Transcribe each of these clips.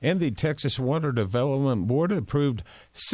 And the Texas Water Development Board approved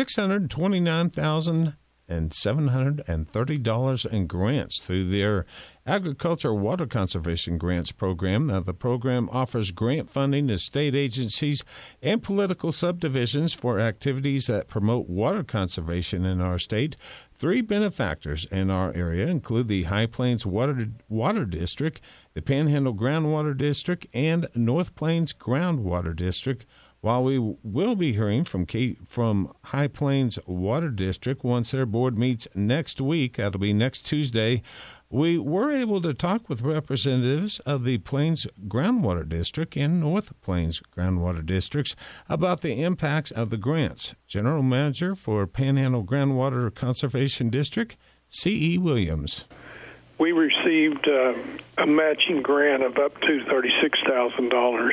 $629,730 in grants through their Agriculture Water Conservation Grants Program. Now, the program offers grant funding to state agencies and political subdivisions for activities that promote water conservation in our state. 3 benefactors in our area include the High Plains Water District, the Panhandle Groundwater District, and North Plains Groundwater District. While we will be hearing from High Plains Water District once their board meets next week, that'll be next Tuesday, we were able to talk with representatives of the Plains Groundwater District and North Plains Groundwater Districts about the impacts of the grants. General Manager for Panhandle Groundwater Conservation District, C.E. Williams. We received a matching grant of up to $36,000.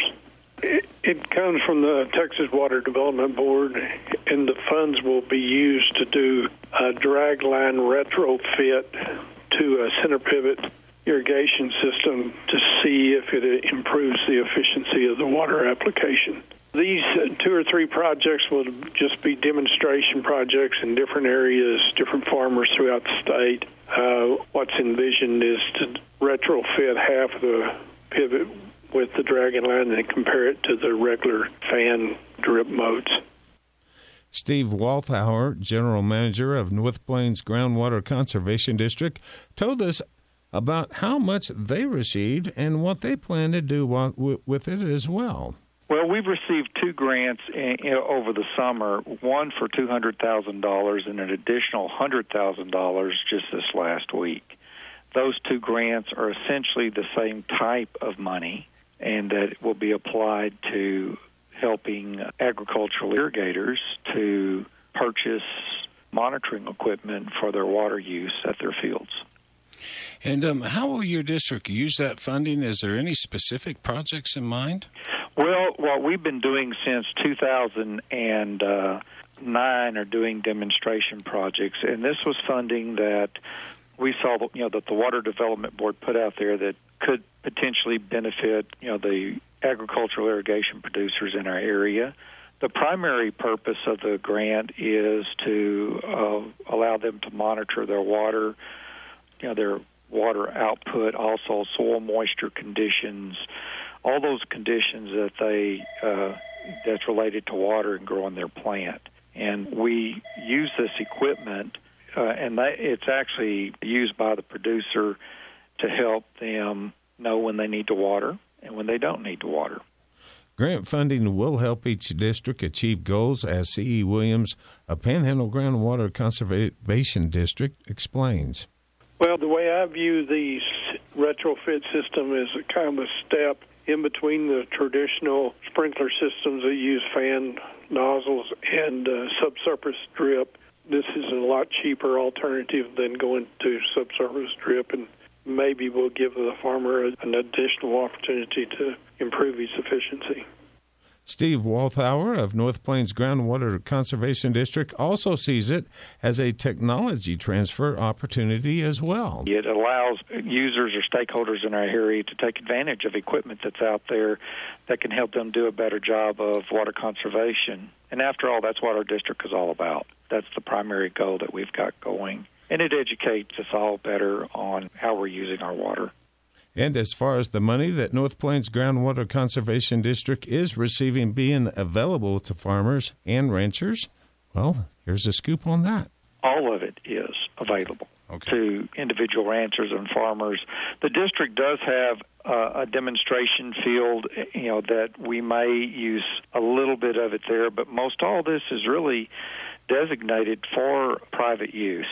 It comes from the Texas Water Development Board, and the funds will be used to do a drag line retrofit to a center pivot irrigation system to see if it improves the efficiency of the water application. These 2 or 3 projects will just be demonstration projects in different areas, different farmers throughout the state. What's envisioned is to retrofit half of the pivot with the dragon line and compare it to the regular fan drip modes. Steve Walthauer, General Manager of North Plains Groundwater Conservation District, told us about how much they received and what they plan to do with it as well. Well, we've received 2 grants over the summer, one for $200,000 and an additional $100,000 just this last week. Those 2 grants are essentially the same type of money, and that will be applied to helping agricultural irrigators to purchase monitoring equipment for their water use at their fields. And how will your district use that funding? Is there any specific projects in mind? Well, what we've been doing since 2009 are doing demonstration projects, and this was funding that we saw, that the Water Development Board put out there that could potentially benefit, the agricultural irrigation producers in our area. The primary purpose of the grant is to allow them to monitor their water, their water output, also soil moisture conditions, all those conditions that that's related to water and growing their plant. And we use this equipment, and it's actually used by the producer to help them know when they need to water and when they don't need to water. Grant funding will help each district achieve goals, as C.E. Williams, a Panhandle Groundwater Conservation District, explains. Well, the way I view the retrofit system is a kind of a step in between the traditional sprinkler systems that use fan nozzles and subsurface drip. This is a lot cheaper alternative than going to subsurface drip, and maybe will give the farmer an additional opportunity to improve his efficiency. Steve Walthauer of North Plains Groundwater Conservation District also sees it as a technology transfer opportunity as well. It allows users or stakeholders in our area to take advantage of equipment that's out there that can help them do a better job of water conservation. And after all, that's what our district is all about. That's the primary goal that we've got going. And it educates us all better on how we're using our water. And as far as the money that North Plains Groundwater Conservation District is receiving being available to farmers and ranchers, well, here's a scoop on that. All of it is available to individual ranchers and farmers. The district does have a demonstration field, that we may use a little bit of it there, but most all this is really designated for private use,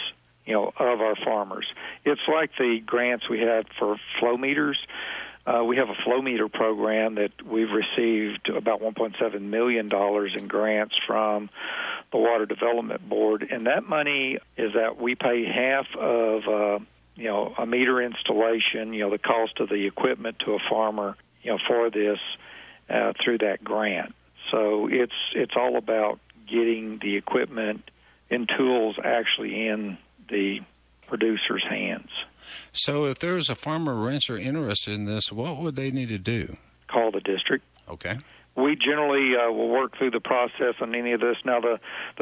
of our farmers. It's like the grants we had for flow meters. We have a flow meter program that we've received about $1.7 million in grants from the Water Development Board, and that money is that we pay half of, a meter installation, the cost of the equipment to a farmer, for this through that grant. So it's all about getting the equipment and tools actually in the producer's hands. So if there's a farmer or rancher interested in this, what would they need to do? Call the district. Okay. we generally will work through the process on any of this. Now, the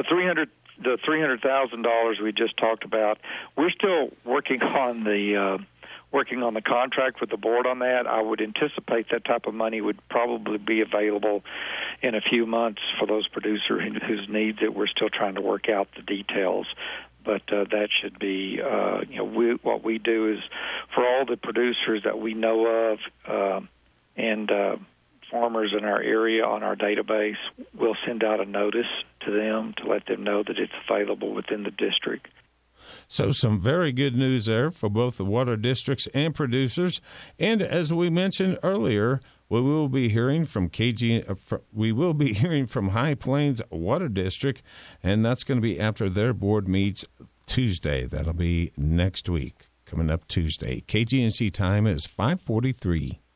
$300,000 we just talked about, we're still working on the contract with the board on that. I would anticipate that type of money would probably be available in a few months for those producers whose needs it. We're still trying to work out the details. But that should be, what we do is for all the producers that we know of and farmers in our area on our database, we'll send out a notice to them to let them know that it's available within the district. So some very good news there for both the water districts and producers. And as we mentioned earlier, we will be hearing from High Plains Water District, and that's going to be after their board meets Tuesday. That'll be next week, coming up Tuesday. KGNC time is 5:43.